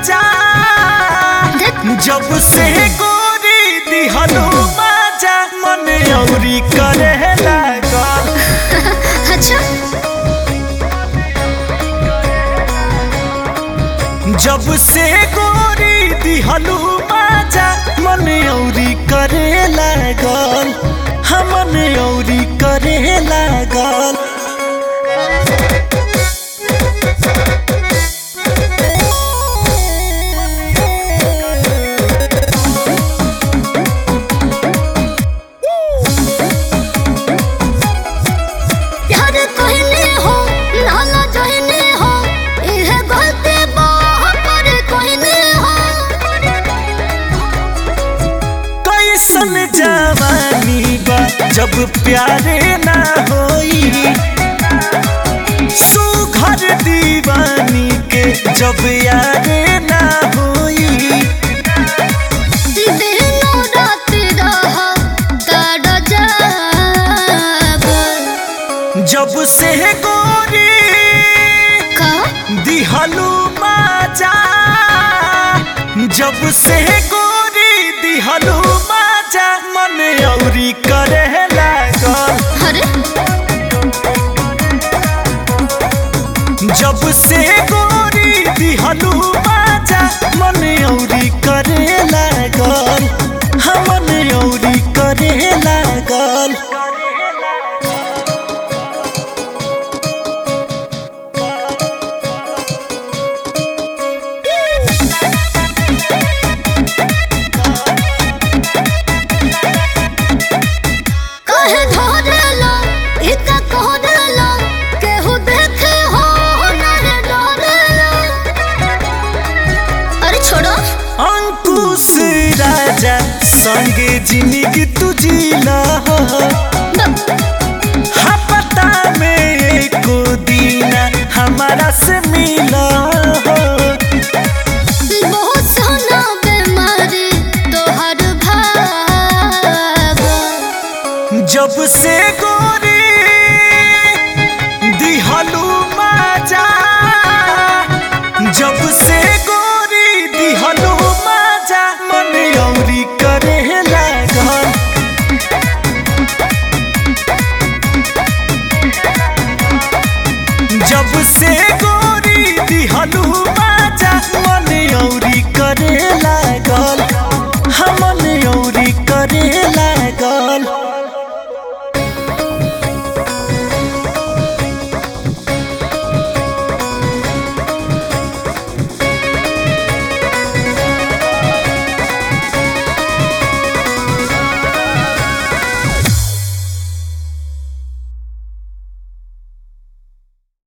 मजा जब से गोरी दिहलू मजा मन औरी करे लागल। अच्छा जब से गोरी दिहलू मजा मन औरी करे लागल। हमन औरी करे लागल। प्यार कहने हो नाला जहने हो इहे गलती पर कहने हो। कैसन जवानी बा जब प्यारे ना होई। सुघर दीवानी के जब यारे ना होई। दिनों रात रह ताड़ जाब जब से गोरी का दिहलू मजा जब से गोरी दिहलू मजा मन औरी करे लागल। अरे जब से गोरी दिहलू मजा मन औरी करे लागल। हमन औरी करे लागल। कहे धरेला इता कहरेला केहू देखे हो नहीं डरेला। अरे छोड़ो अंकुश राजा संगे जिंदगी तुझीला हो। पता में एको दीना हमारा से मिला हो। बहुत सोना बीमारी तोहर भाग जब से गोरी दिहलू मजा जब से गोरी दिहलू मजा मन औरी करे लागल। जब से गोरी दिहलू